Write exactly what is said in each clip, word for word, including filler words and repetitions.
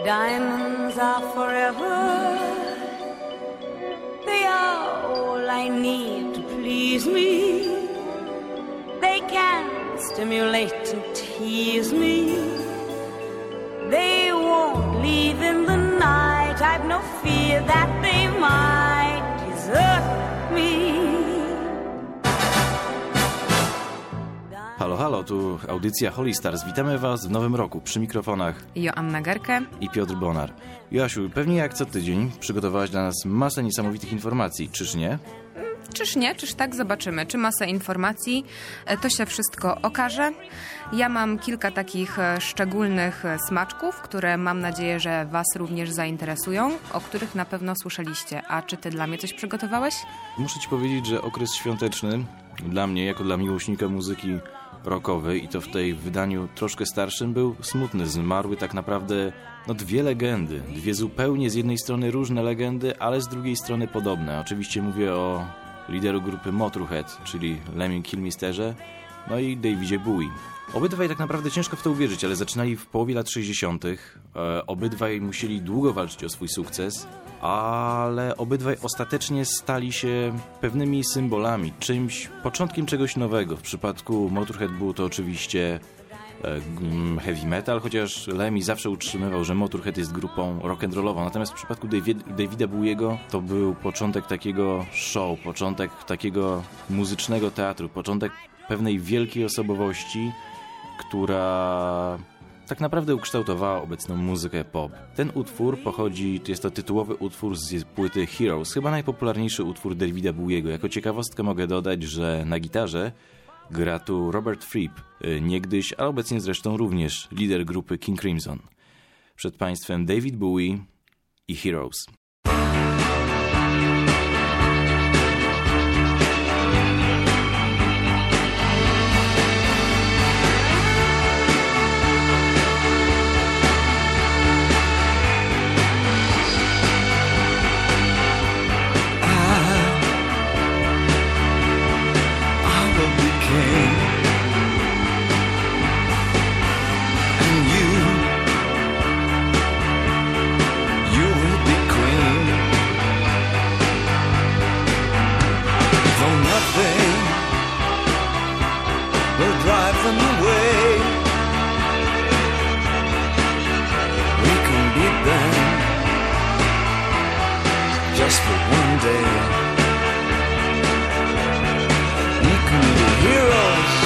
Diamonds are forever. They are all I need to please me. They can stimulate and tease me. They won't leave in the night. I've no fear that they might desert me. Halo, halo, tu audycja Holy Stars. Witamy Was w nowym roku przy mikrofonach Joanna Gerke i Piotr Bonar. Joasiu, pewnie jak co tydzień przygotowałaś dla nas masę niesamowitych informacji, czyż nie? Czyż nie? Czyż tak? Zobaczymy. Czy masę informacji? To się wszystko okaże. Ja mam kilka takich szczególnych smaczków, które mam nadzieję, że Was również zainteresują, o których na pewno słyszeliście. A czy Ty dla mnie coś przygotowałeś? Muszę Ci powiedzieć, że okres świąteczny dla mnie, jako dla miłośnika muzyki rockowej i to w tej wydaniu troszkę starszym, był smutny. Zmarły tak naprawdę no, dwie legendy. Dwie zupełnie z jednej strony różne legendy, ale z drugiej strony podobne. Oczywiście mówię o lideru grupy Motorhead, czyli Lemmie Kilmisterze, no i Davidzie Bowie. Obydwaj tak naprawdę ciężko w to uwierzyć, ale zaczynali w połowie lat sześćdziesiątych. E, obydwaj musieli długo walczyć o swój sukces, ale obydwaj ostatecznie stali się pewnymi symbolami, czymś, początkiem czegoś nowego. W przypadku Motorhead był to oczywiście e, heavy metal, chociaż Lemmy zawsze utrzymywał, że Motorhead jest grupą rock'n'rollową. Natomiast w przypadku David, Davida Bowiego to był początek takiego show, początek takiego muzycznego teatru, początek pewnej wielkiej osobowości, która tak naprawdę ukształtowała obecną muzykę pop. Ten utwór pochodzi, jest to tytułowy utwór z płyty Heroes, chyba najpopularniejszy utwór Davida Bowiego. Jako ciekawostkę mogę dodać, że na gitarze gra tu Robert Fripp, niegdyś, a obecnie zresztą również lider grupy King Crimson. Przed Państwem David Bowie i Heroes. Just for one day, we can be heroes.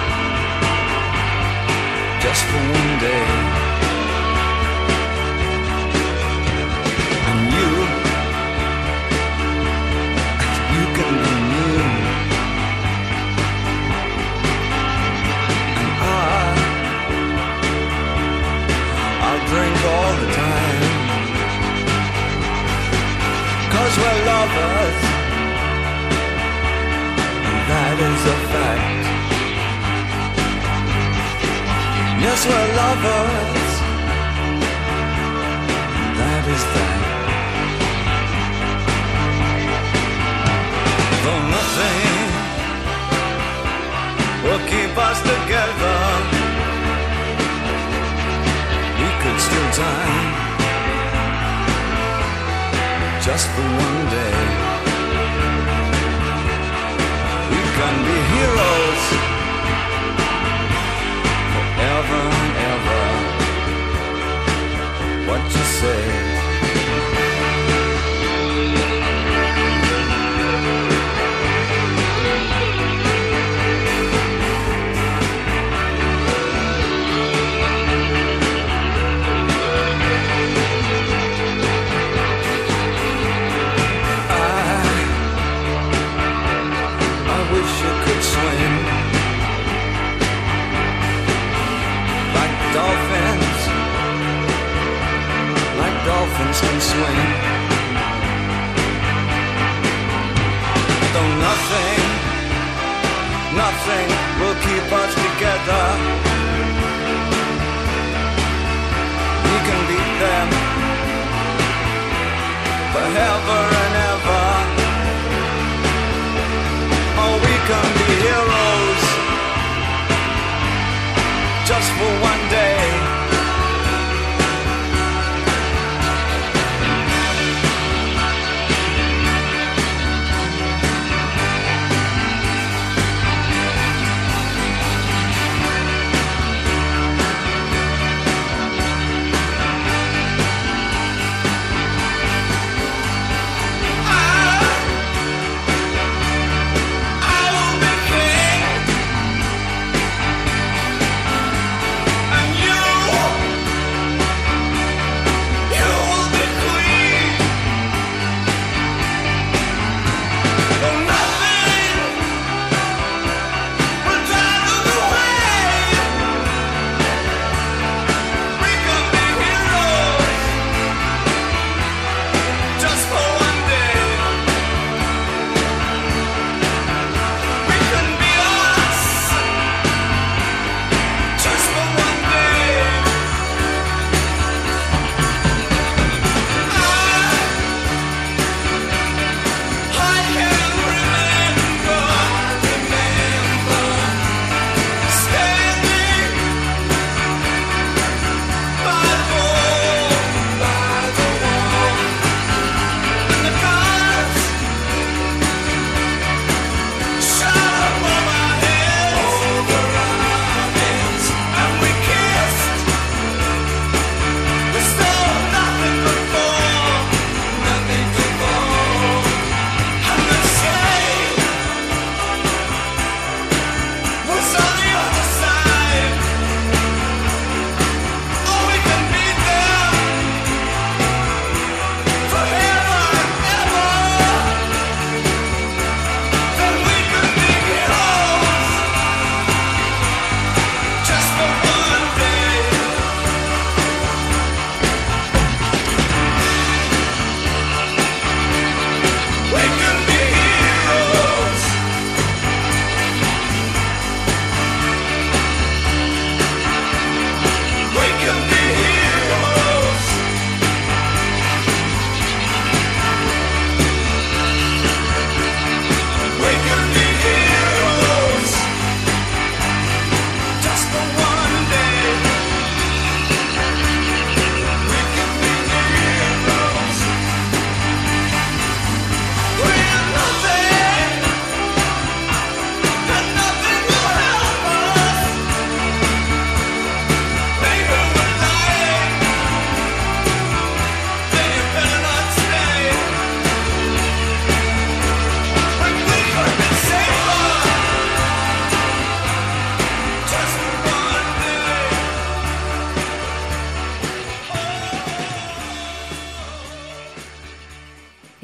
Just for one day, and you, you can be me, and I, I'll drink all the time. 'Cause we're lovers, and that is a fact. Yes, we're lovers, and that is that. Though nothing will keep us together, we could steal time just for one day. We can be heroes forever and ever. What you say? Dolphins can swim. Though nothing, nothing will keep us together, we can beat them forever and ever. Oh, we can be heroes just for one day.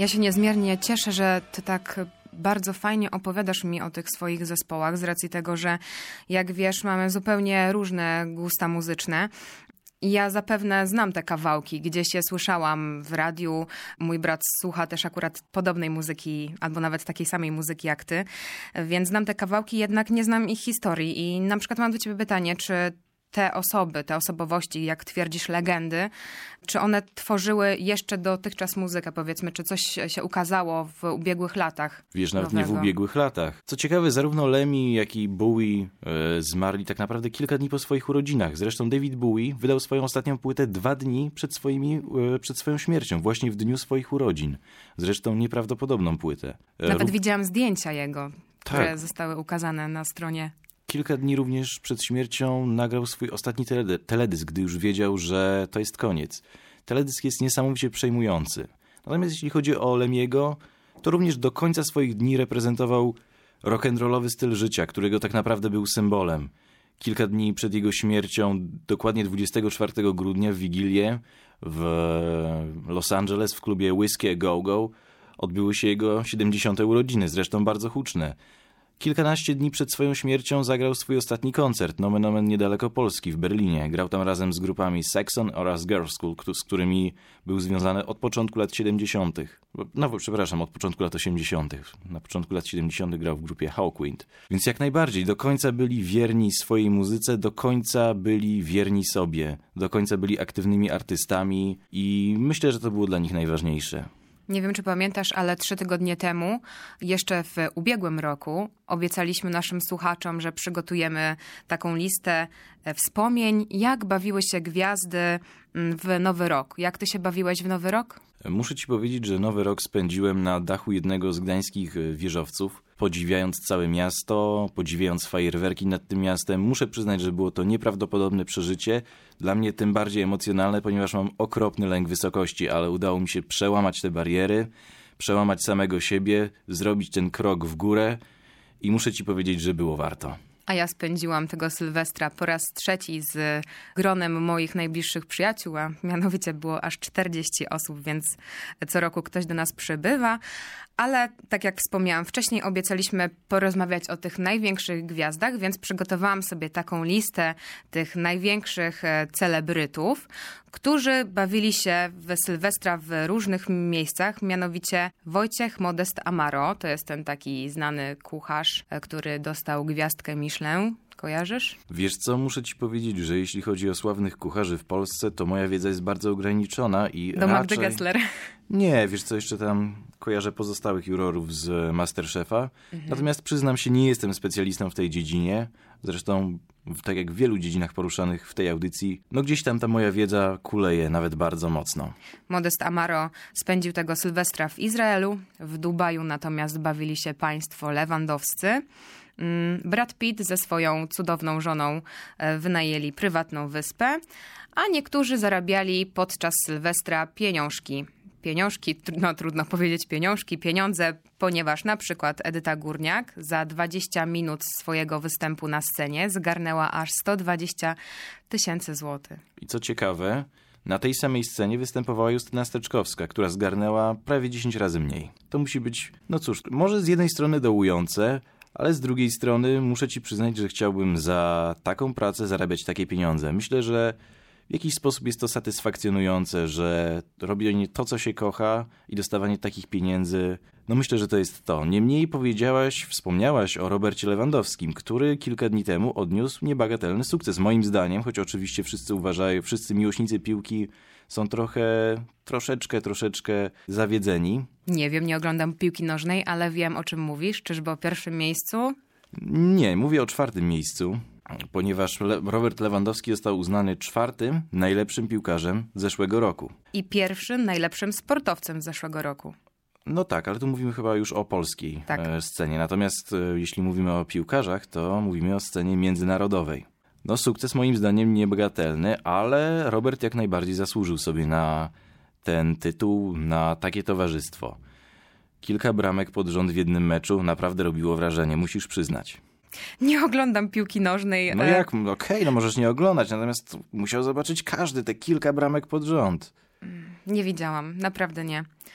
Ja się niezmiernie cieszę, że ty tak bardzo fajnie opowiadasz mi o tych swoich zespołach, z racji tego, że jak wiesz, mamy zupełnie różne gusta muzyczne. I ja zapewne znam te kawałki, gdzieś je słyszałam w radiu. Mój brat słucha też akurat podobnej muzyki, albo nawet takiej samej muzyki jak ty, więc znam te kawałki, jednak nie znam ich historii. I na przykład mam do ciebie pytanie, czy te osoby, te osobowości, jak twierdzisz, legendy, czy one tworzyły jeszcze dotychczas muzykę, powiedzmy, czy coś się ukazało w ubiegłych latach? Wiesz, nawet nowego? nie w ubiegłych latach. Co ciekawe, zarówno Lemmy, jak i Bowie e, zmarli tak naprawdę kilka dni po swoich urodzinach. Zresztą David Bowie wydał swoją ostatnią płytę dwa dni przed, swoimi, e, przed swoją śmiercią, właśnie w dniu swoich urodzin. Zresztą nieprawdopodobną płytę. E, Nawet rób... widziałam zdjęcia jego, które Tak. zostały ukazane na stronie. Kilka dni również przed śmiercią nagrał swój ostatni teledy- teledysk, gdy już wiedział, że to jest koniec. Teledysk jest niesamowicie przejmujący. Natomiast jeśli chodzi o Lemiego, to również do końca swoich dni reprezentował rock'n'rollowy styl życia, którego tak naprawdę był symbolem. Kilka dni przed jego śmiercią, dokładnie dwudziestego czwartego grudnia w Wigilię w Los Angeles w klubie Whiskey a Go Go odbyły się jego siedemdziesiąte urodziny, zresztą bardzo huczne. Kilkanaście dni przed swoją śmiercią zagrał swój ostatni koncert, nomen omen niedaleko Polski, w Berlinie. Grał tam razem z grupami Saxon oraz Girls School, z którymi był związany od początku lat siedemdziesiątych. No, przepraszam, od początku lat osiemdziesiątych. Na początku lat siedemdziesiątych grał w grupie Hawkwind. Więc jak najbardziej, do końca byli wierni swojej muzyce, do końca byli wierni sobie, do końca byli aktywnymi artystami i myślę, że to było dla nich najważniejsze. Nie wiem, czy pamiętasz, ale trzy tygodnie temu, jeszcze w ubiegłym roku, obiecaliśmy naszym słuchaczom, że przygotujemy taką listę wspomnień, jak bawiły się gwiazdy w Nowy Rok. Jak ty się bawiłeś w Nowy Rok? Muszę ci powiedzieć, że Nowy Rok spędziłem na dachu jednego z gdańskich wieżowców, podziwiając całe miasto, podziwiając fajerwerki nad tym miastem. Muszę przyznać, że było to nieprawdopodobne przeżycie. Dla mnie tym bardziej emocjonalne, ponieważ mam okropny lęk wysokości, ale udało mi się przełamać te bariery, przełamać samego siebie, zrobić ten krok w górę i muszę ci powiedzieć, że było warto. A ja spędziłam tego Sylwestra po raz trzeci z gronem moich najbliższych przyjaciół, a mianowicie było aż czterdzieści osób, więc co roku ktoś do nas przybywa. Ale tak jak wspomniałam wcześniej, obiecaliśmy porozmawiać o tych największych gwiazdach, więc przygotowałam sobie taką listę tych największych celebrytów, którzy bawili się w Sylwestra w różnych miejscach, mianowicie Wojciech Modest Amaro, to jest ten taki znany kucharz, który dostał gwiazdkę Michelin. Kojarzysz? Wiesz co, muszę ci powiedzieć, że jeśli chodzi o sławnych kucharzy w Polsce, to moja wiedza jest bardzo ograniczona i Do raczej... Magdy Gessler. Nie, wiesz co, jeszcze tam kojarzę pozostałych jurorów z Masterchefa. Mhm. Natomiast przyznam się, nie jestem specjalistą w tej dziedzinie. Zresztą, tak jak w wielu dziedzinach poruszanych w tej audycji, no gdzieś tam ta moja wiedza kuleje nawet bardzo mocno. Modest Amaro spędził tego Sylwestra w Izraelu, w Dubaju natomiast bawili się państwo lewandowscy. Brad Pitt ze swoją cudowną żoną wynajęli prywatną wyspę, a niektórzy zarabiali podczas Sylwestra pieniążki. Pieniążki, no trudno powiedzieć pieniążki, pieniądze, ponieważ na przykład Edyta Górniak za dwadzieścia minut swojego występu na scenie zgarnęła aż sto dwadzieścia tysięcy złotych. I co ciekawe, na tej samej scenie występowała Justyna Steczkowska, która zgarnęła prawie dziesięć razy mniej. To musi być, no cóż, może z jednej strony dołujące, ale z drugiej strony muszę ci przyznać, że chciałbym za taką pracę zarabiać takie pieniądze. Myślę, że w jakiś sposób jest to satysfakcjonujące, że robienie to, co się kocha i dostawanie takich pieniędzy, no myślę, że to jest to. Niemniej powiedziałaś, wspomniałaś o Robercie Lewandowskim, który kilka dni temu odniósł niebagatelny sukces. Moim zdaniem, choć oczywiście wszyscy uważają, wszyscy miłośnicy piłki są trochę, troszeczkę, troszeczkę zawiedzeni. Nie wiem, nie oglądam piłki nożnej, ale wiem, o czym mówisz. Czyżby o pierwszym miejscu? Nie, mówię o czwartym miejscu, ponieważ Le- Robert Lewandowski został uznany czwartym najlepszym piłkarzem zeszłego roku. I pierwszym najlepszym sportowcem zeszłego roku. No tak, ale tu mówimy chyba już o polskiej tak. e, scenie. Natomiast e, jeśli mówimy o piłkarzach, to mówimy o scenie międzynarodowej. No sukces moim zdaniem niebagatelny, ale Robert jak najbardziej zasłużył sobie na ten tytuł, na takie towarzystwo. Kilka bramek pod rząd w jednym meczu naprawdę robiło wrażenie, musisz przyznać. Nie oglądam piłki nożnej. No jak? Okej, okay, no możesz nie oglądać, natomiast musiał zobaczyć każdy te kilka bramek pod rząd. Nie widziałam, naprawdę nie.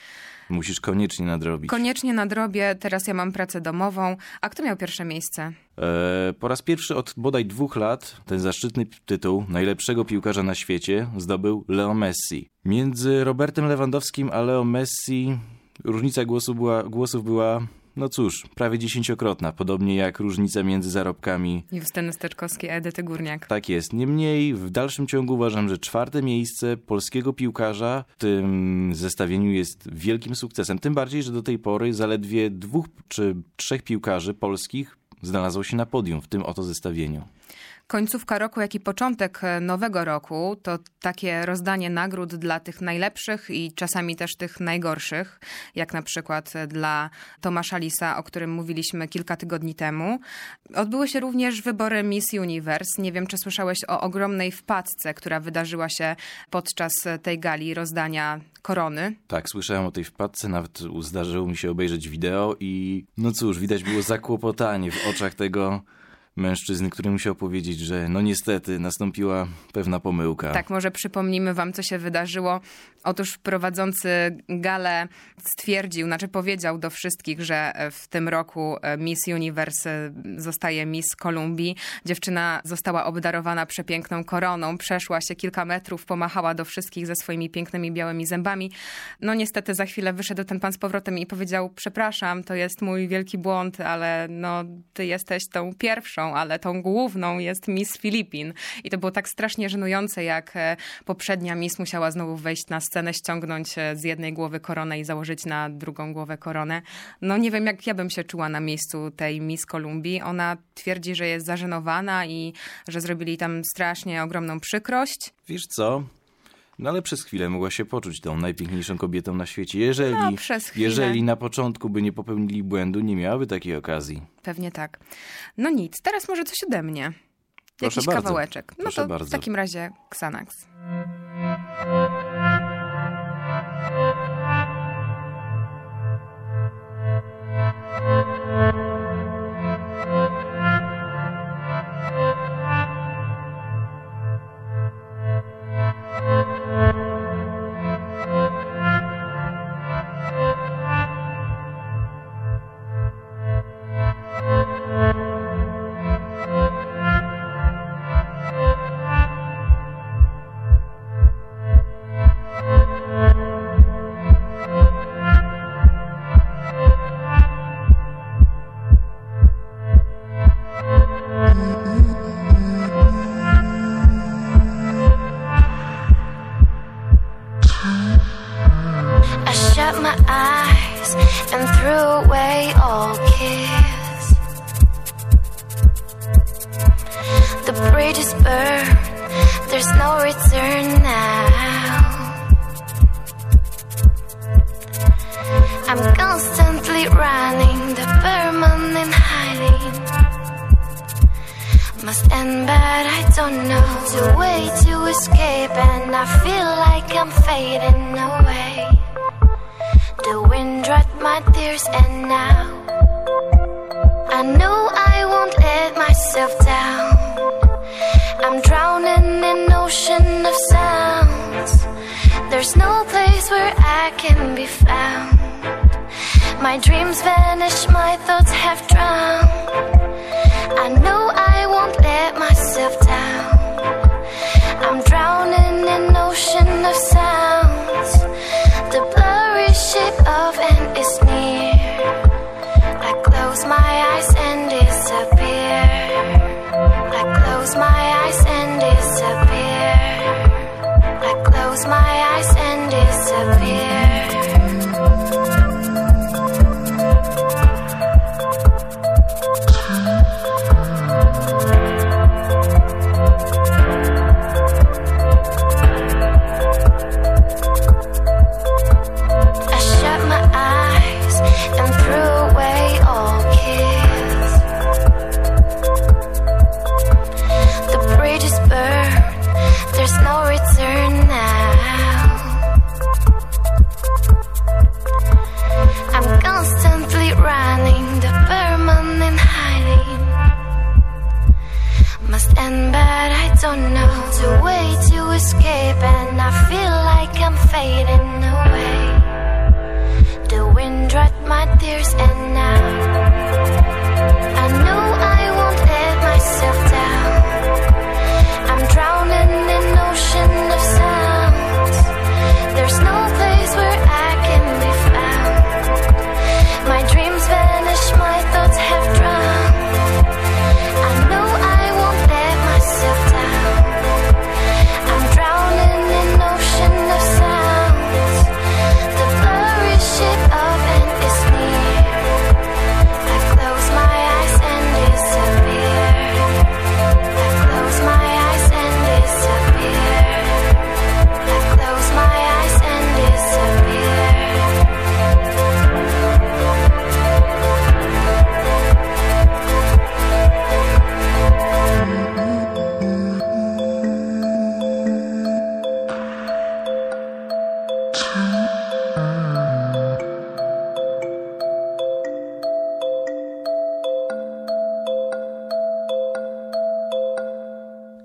Musisz koniecznie nadrobić. Koniecznie nadrobię, teraz ja mam pracę domową. A kto miał pierwsze miejsce? Eee, po raz pierwszy od bodaj dwóch lat ten zaszczytny tytuł najlepszego piłkarza na świecie zdobył Leo Messi. Między Robertem Lewandowskim a Leo Messi różnica głosu była, głosów była, no cóż, prawie dziesięciokrotna, podobnie jak różnica między zarobkami Justyny Steczkowskiej, Edyty Górniak. Tak jest. Niemniej w dalszym ciągu uważam, że czwarte miejsce polskiego piłkarza w tym zestawieniu jest wielkim sukcesem. Tym bardziej, że do tej pory zaledwie dwóch czy trzech piłkarzy polskich znalazło się na podium w tym oto zestawieniu. Końcówka roku, jak i początek nowego roku to takie rozdanie nagród dla tych najlepszych i czasami też tych najgorszych, jak na przykład dla Tomasza Lisa, o którym mówiliśmy kilka tygodni temu. Odbyły się również wybory Miss Universe. Nie wiem, czy słyszałeś o ogromnej wpadce, która wydarzyła się podczas tej gali rozdania korony. Tak, słyszałem o tej wpadce, nawet zdarzyło mi się obejrzeć wideo i no cóż, widać było zakłopotanie w oczach tego mężczyzny, który musiał powiedzieć, że no niestety nastąpiła pewna pomyłka. Tak, może przypomnimy wam, co się wydarzyło. Otóż prowadzący galę stwierdził, znaczy powiedział do wszystkich, że w tym roku Miss Universe zostaje Miss Kolumbii. Dziewczyna została obdarowana przepiękną koroną, przeszła się kilka metrów, pomachała do wszystkich ze swoimi pięknymi białymi zębami. No niestety za chwilę wyszedł ten pan z powrotem i powiedział: przepraszam, to jest mój wielki błąd, ale no ty jesteś tą pierwszą, ale tą główną jest Miss Filipin. I to było tak strasznie żenujące, jak poprzednia Miss musiała znowu wejść na scenę, ściągnąć z jednej głowy koronę i założyć na drugą głowę koronę. No nie wiem, jak ja bym się czuła na miejscu tej Miss Kolumbii. Ona twierdzi, że jest zażenowana i że zrobili tam strasznie ogromną przykrość. Wiesz co? No ale przez chwilę mogła się poczuć tą najpiękniejszą kobietą na świecie. Jeżeli, no, przez chwilę. jeżeli na początku by nie popełnili błędu, nie miałaby takiej okazji. Pewnie tak. No nic, teraz może coś ode mnie. Proszę Jakiś bardzo. kawałeczek. No Proszę to bardzo. w takim razie Xanax.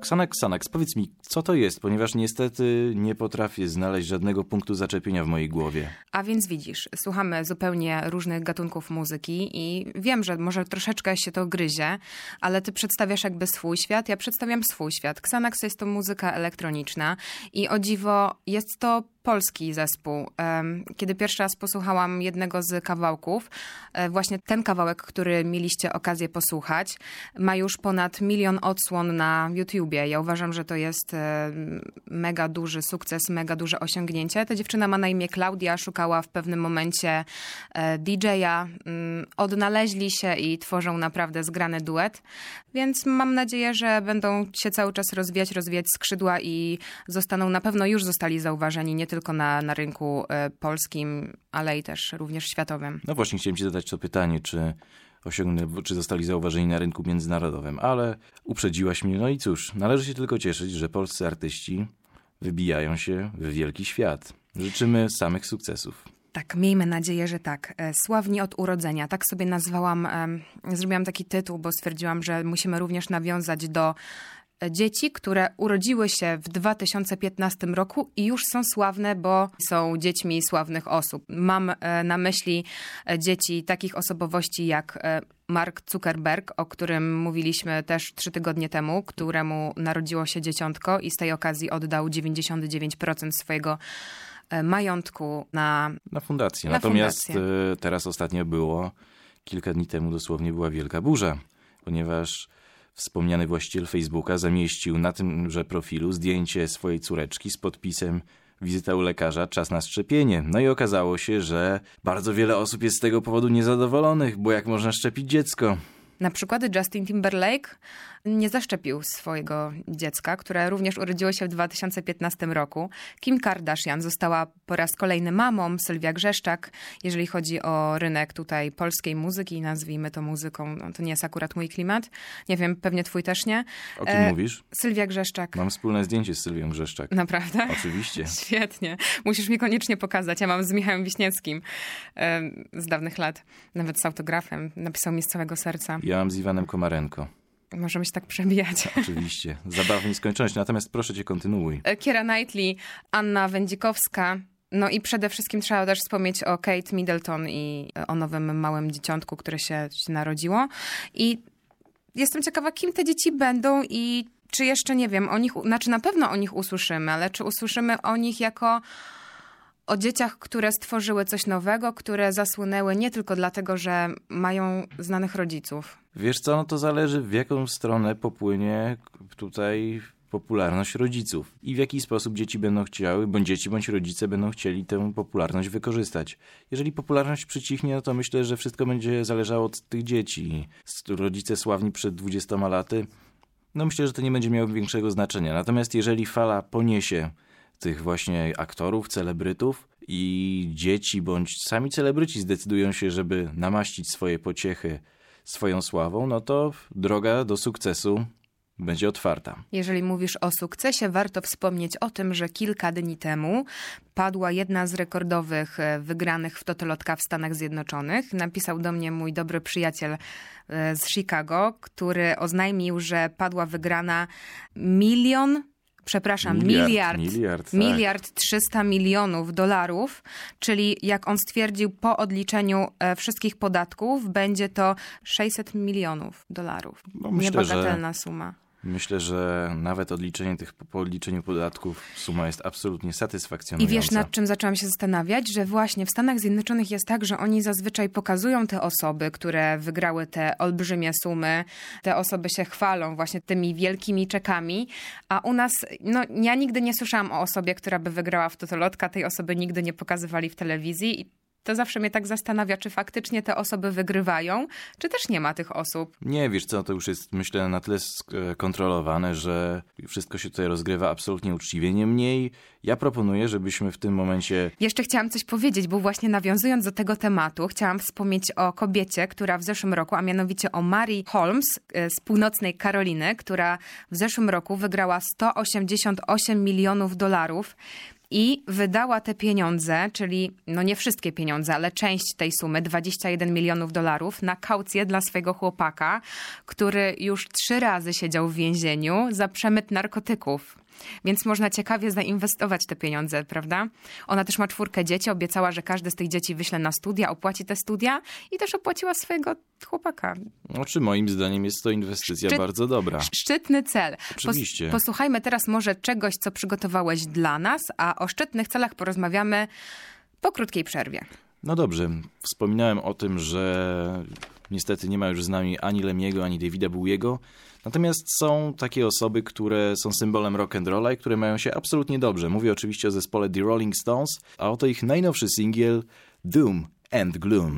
Xanax, Xanax, powiedz mi, co to jest, ponieważ niestety nie potrafię znaleźć żadnego punktu zaczepienia w mojej głowie. A więc widzisz, słuchamy zupełnie różnych gatunków muzyki i wiem, że może troszeczkę się to gryzie, ale ty przedstawiasz jakby swój świat, ja przedstawiam swój świat. Xanax jest to muzyka elektroniczna i o dziwo jest to polski zespół. Kiedy pierwszy raz posłuchałam jednego z kawałków, właśnie ten kawałek, który mieliście okazję posłuchać, ma już ponad milion odsłon na YouTubie. Ja uważam, że to jest mega duży sukces, mega duże osiągnięcie. Ta dziewczyna ma na imię Klaudia, szukała w pewnym momencie D J-a, odnaleźli się i tworzą naprawdę zgrany duet, więc mam nadzieję, że będą się cały czas rozwijać, rozwijać skrzydła i zostaną, na pewno już zostali zauważeni, nie tylko na, na rynku polskim, ale i też również światowym. No właśnie, chciałem ci zadać to pytanie, czy osiągnę, czy zostali zauważeni na rynku międzynarodowym, ale uprzedziłaś mnie. No i cóż, należy się tylko cieszyć, że polscy artyści wybijają się w wielki świat. Życzymy samych sukcesów. Tak, miejmy nadzieję, że tak. Sławni od urodzenia. Tak sobie nazwałam, zrobiłam taki tytuł, bo stwierdziłam, że musimy również nawiązać do dzieci, które urodziły się w dwa tysiące piętnastym roku i już są sławne, bo są dziećmi sławnych osób. Mam na myśli dzieci takich osobowości jak Mark Zuckerberg, o którym mówiliśmy też trzy tygodnie temu, któremu narodziło się dzieciątko i z tej okazji oddał dziewięćdziesiąt dziewięć procent swojego majątku na, na fundację. Na Natomiast fundację. Teraz ostatnio było, kilka dni temu dosłownie była wielka burza, ponieważ wspomniany właściciel Facebooka zamieścił na tymże profilu zdjęcie swojej córeczki z podpisem wizyta u lekarza, czas na szczepienie. No i okazało się, że bardzo wiele osób jest z tego powodu niezadowolonych, bo jak można szczepić dziecko? Na przykład Justin Timberlake nie zaszczepił swojego dziecka, które również urodziło się w dwa tysiące piętnastym roku. Kim Kardashian została po raz kolejny mamą, Sylwia Grzeszczak. Jeżeli chodzi o rynek tutaj polskiej muzyki, nazwijmy to muzyką, no to nie jest akurat mój klimat. Nie wiem, pewnie twój też nie. O kim e, mówisz? Sylwia Grzeszczak. Mam wspólne zdjęcie z Sylwią Grzeszczak. Naprawdę? Oczywiście. Świetnie. Musisz mi koniecznie pokazać. Ja mam z Michałem Wiśniewskim e, z dawnych lat. Nawet z autografem. Napisał mi z całego serca. Ja mam z Iwanem Komarenko. Możemy się tak przebijać. Oczywiście. Zabawnie nieskończoność. Natomiast proszę cię, kontynuuj. Keira Knightley, Anna Wędzikowska. No i przede wszystkim trzeba też wspomnieć o Kate Middleton i o nowym małym dzieciątku, które się, się narodziło. I jestem ciekawa, kim te dzieci będą i czy jeszcze, nie wiem, o nich, znaczy na pewno o nich usłyszymy, ale czy usłyszymy o nich jako o dzieciach, które stworzyły coś nowego, które zasłynęły nie tylko dlatego, że mają znanych rodziców. Wiesz co, no to zależy, w jaką stronę popłynie tutaj popularność rodziców i w jaki sposób dzieci będą chciały, bądź dzieci, bądź rodzice będą chcieli tę popularność wykorzystać. Jeżeli popularność przycichnie, no to myślę, że wszystko będzie zależało od tych dzieci. Rodzice sławni przed dwudziestoma laty, no myślę, że to nie będzie miało większego znaczenia. Natomiast jeżeli fala poniesie tych właśnie aktorów, celebrytów i dzieci, bądź sami celebryci zdecydują się, żeby namaścić swoje pociechy swoją sławą, no to droga do sukcesu będzie otwarta. Jeżeli mówisz o sukcesie, warto wspomnieć o tym, że kilka dni temu padła jedna z rekordowych wygranych w Totolotka w Stanach Zjednoczonych. Napisał do mnie mój dobry przyjaciel z Chicago, który oznajmił, że padła wygrana milion Przepraszam, miliard, miliard, miliard, miliard trzysta milionów dolarów, czyli jak on stwierdził, po odliczeniu e, wszystkich podatków będzie to sześćset milionów dolarów. No myślę, Niebagatelna że... suma. Myślę, że nawet odliczenie tych, po odliczeniu podatków suma jest absolutnie satysfakcjonująca. I wiesz, nad czym zaczęłam się zastanawiać? Że właśnie w Stanach Zjednoczonych jest tak, że oni zazwyczaj pokazują te osoby, które wygrały te olbrzymie sumy. Te osoby się chwalą właśnie tymi wielkimi czekami, a u nas, no ja nigdy nie słyszałam o osobie, która by wygrała w Totolotka. Tej osoby nigdy nie pokazywali w telewizji i to zawsze mnie tak zastanawia, czy faktycznie te osoby wygrywają, czy też nie ma tych osób. Nie, wiesz co, to już jest, myślę, na tyle skontrolowane, że wszystko się tutaj rozgrywa absolutnie uczciwie. Niemniej ja proponuję, żebyśmy w tym momencie... Jeszcze chciałam coś powiedzieć, bo właśnie nawiązując do tego tematu, chciałam wspomnieć o kobiecie, która w zeszłym roku, a mianowicie o Mary Holmes z północnej Karoliny, która w zeszłym roku wygrała sto osiemdziesiąt osiem milionów dolarów. i wydała te pieniądze, czyli no nie wszystkie pieniądze, ale część tej sumy, dwadzieścia jeden milionów dolarów, na kaucję dla swojego chłopaka, który już trzy razy siedział w więzieniu za przemyt narkotyków. Więc można ciekawie zainwestować te pieniądze, prawda? Ona też ma czwórkę dzieci, obiecała, że każde z tych dzieci wyśle na studia, opłaci te studia i też opłaciła swojego chłopaka. No, czy moim zdaniem jest to inwestycja Szczyt, bardzo dobra. Szczytny cel. Oczywiście. Pos, posłuchajmy teraz może czegoś, co przygotowałeś dla nas, a o szczytnych celach porozmawiamy po krótkiej przerwie. No dobrze, wspominałem o tym, że niestety nie ma już z nami ani Lemiego, ani Davida Bowiego. Natomiast są takie osoby, które są symbolem rock'n'rolla i które mają się absolutnie dobrze. Mówię oczywiście o zespole The Rolling Stones, a oto ich najnowszy singiel Doom and Gloom.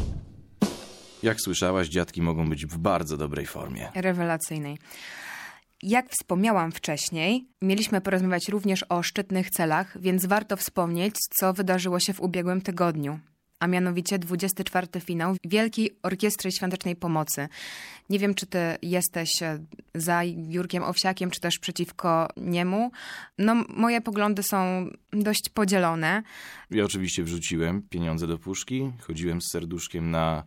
Jak słyszałaś, dziadki mogą być w bardzo dobrej formie. Rewelacyjnej. Jak wspomniałam wcześniej, mieliśmy porozmawiać również o szczytnych celach, więc warto wspomnieć, co wydarzyło się w ubiegłym tygodniu. A mianowicie dwudziesty czwarty finał Wielkiej Orkiestry Świątecznej Pomocy. Nie wiem, czy ty jesteś za Jurkiem Owsiakiem, czy też przeciwko niemu. No, moje poglądy są dość podzielone. Ja oczywiście wrzuciłem pieniądze do puszki, chodziłem z serduszkiem na,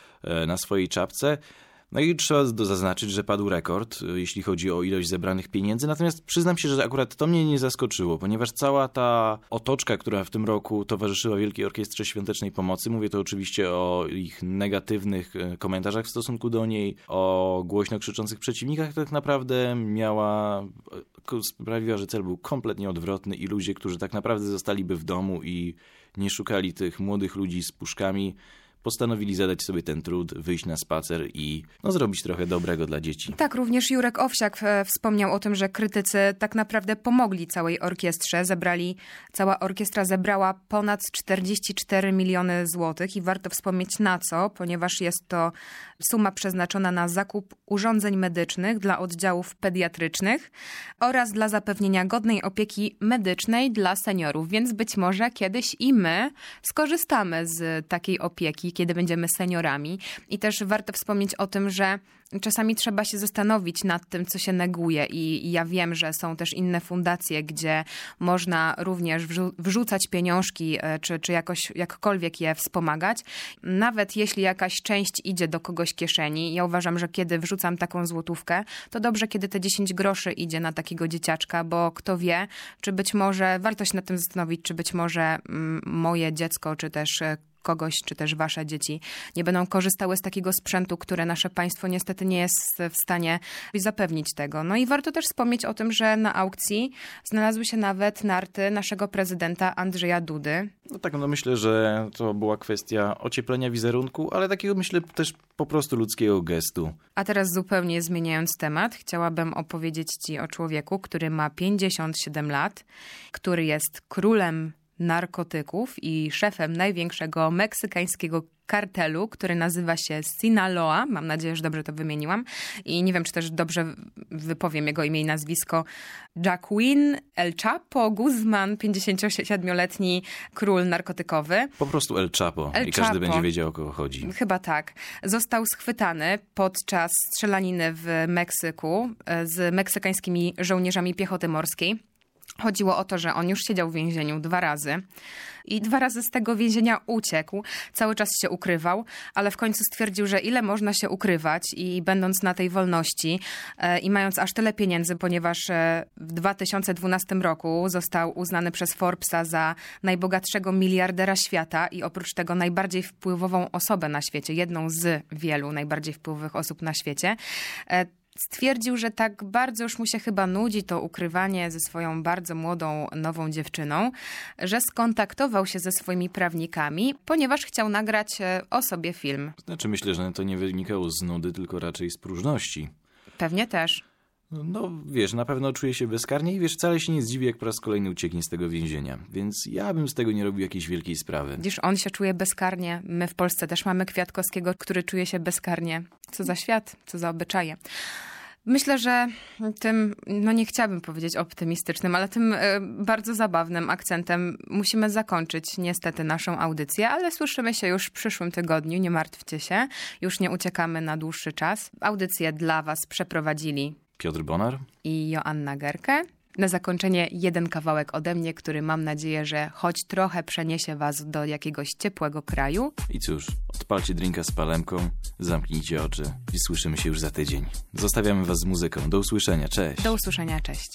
na swojej czapce. No i trzeba zaznaczyć, że padł rekord, jeśli chodzi o ilość zebranych pieniędzy. Natomiast przyznam się, że akurat to mnie nie zaskoczyło, ponieważ cała ta otoczka, która w tym roku towarzyszyła Wielkiej Orkiestrze Świątecznej Pomocy, mówię to oczywiście o ich negatywnych komentarzach w stosunku do niej, o głośno krzyczących przeciwnikach, tak naprawdę miała, sprawiła, że cel był kompletnie odwrotny i ludzie, którzy tak naprawdę zostaliby w domu i nie szukali tych młodych ludzi z puszkami, postanowili zadać sobie ten trud, wyjść na spacer i no, zrobić trochę dobrego dla dzieci. Tak, również Jurek Owsiak e, wspomniał o tym, że krytycy tak naprawdę pomogli całej orkiestrze. Zebrali, cała orkiestra zebrała ponad czterdzieści cztery miliony złotych i warto wspomnieć na co, ponieważ jest to suma przeznaczona na zakup urządzeń medycznych dla oddziałów pediatrycznych oraz dla zapewnienia godnej opieki medycznej dla seniorów, więc być może kiedyś i my skorzystamy z takiej opieki, kiedy będziemy seniorami. I też warto wspomnieć o tym, że czasami trzeba się zastanowić nad tym, co się neguje i, i ja wiem, że są też inne fundacje, gdzie można również wrzu- wrzucać pieniążki, czy, czy jakoś, jakkolwiek je wspomagać. Nawet jeśli jakaś część idzie do kogoś kieszeni, ja uważam, że kiedy wrzucam taką złotówkę, to dobrze, kiedy te dziesięć groszy idzie na takiego dzieciaczka, bo kto wie, czy być może, warto się nad tym zastanowić, czy być może mm, moje dziecko, czy też kogoś, czy też wasze dzieci nie będą korzystały z takiego sprzętu, które nasze państwo niestety nie jest w stanie zapewnić tego. No i warto też wspomnieć o tym, że na aukcji znalazły się nawet narty naszego prezydenta Andrzeja Dudy. No tak, no myślę, że to była kwestia ocieplenia wizerunku, ale takiego myślę też po prostu ludzkiego gestu. A teraz zupełnie zmieniając temat, chciałabym opowiedzieć ci o człowieku, który ma pięćdziesiąt siedem lat, który jest królem narkotyków i szefem największego meksykańskiego kartelu, który nazywa się Sinaloa. Mam nadzieję, że dobrze to wymieniłam. I nie wiem, czy też dobrze wypowiem jego imię i nazwisko. Joaquin El Chapo Guzman, pięćdziesięciosiedmioletni król narkotykowy. Po prostu El Chapo. El I każdy Chapo. będzie wiedział, o kogo chodzi. Chyba tak. Został schwytany podczas strzelaniny w Meksyku z meksykańskimi żołnierzami piechoty morskiej. Chodziło o to, że on już siedział w więzieniu dwa razy i dwa razy z tego więzienia uciekł. Cały czas się ukrywał, ale w końcu stwierdził, że ile można się ukrywać i będąc na tej wolności e, i mając aż tyle pieniędzy, ponieważ e, w dwa tysiące dwunastym roku został uznany przez Forbesa za najbogatszego miliardera świata i oprócz tego najbardziej wpływową osobę na świecie, jedną z wielu najbardziej wpływowych osób na świecie. E, Stwierdził, że tak bardzo już mu się chyba nudzi to ukrywanie ze swoją bardzo młodą, nową dziewczyną, że skontaktował się ze swoimi prawnikami, ponieważ chciał nagrać o sobie film. Znaczy myślę, że to nie wynikało z nudy, tylko raczej z próżności. Pewnie też. No wiesz, na pewno czuje się bezkarnie i wiesz, wcale się nie zdziwi, jak po raz kolejny ucieknie z tego więzienia. Więc ja bym z tego nie robił jakiejś wielkiej sprawy. Widzisz, on się czuje bezkarnie. My w Polsce też mamy Kwiatkowskiego, który czuje się bezkarnie. Co za świat, co za obyczaje. Myślę, że tym, no nie chciałabym powiedzieć optymistycznym, ale tym y, bardzo zabawnym akcentem musimy zakończyć niestety naszą audycję, ale słyszymy się już w przyszłym tygodniu, nie martwcie się, już nie uciekamy na dłuższy czas. Audycję dla was przeprowadzili Piotr Bonar i Joanna Gerke. Na zakończenie jeden kawałek ode mnie, który mam nadzieję, że choć trochę przeniesie was do jakiegoś ciepłego kraju. I cóż, odpalcie drinka z palemką, zamknijcie oczy i słyszymy się już za tydzień. Zostawiamy was z muzyką. Do usłyszenia, cześć. Do usłyszenia, cześć.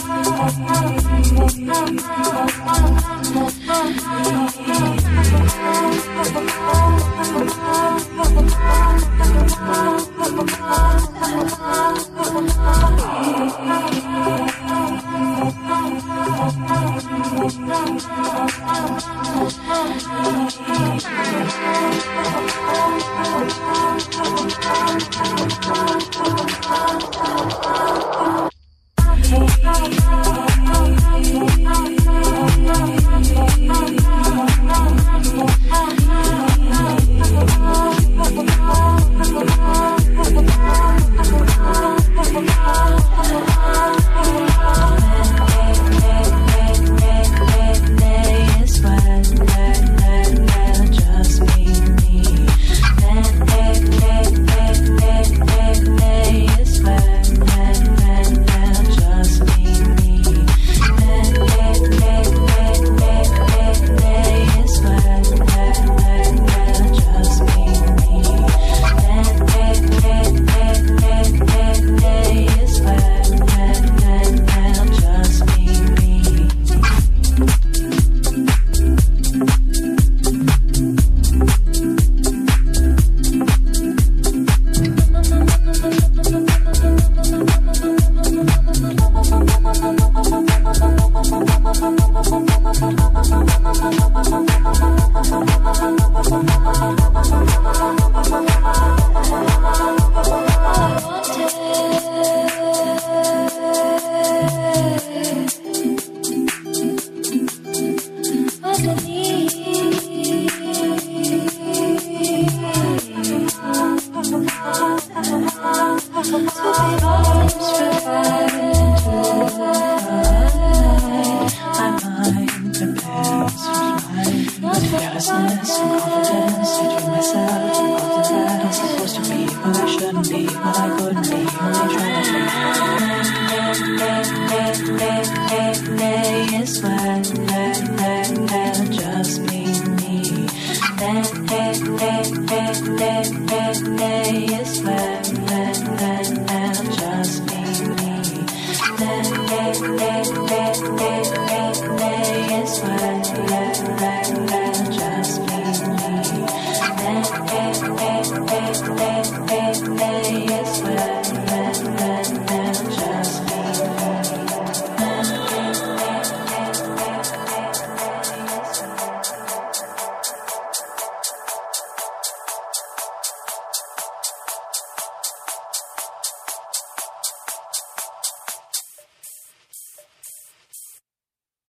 Let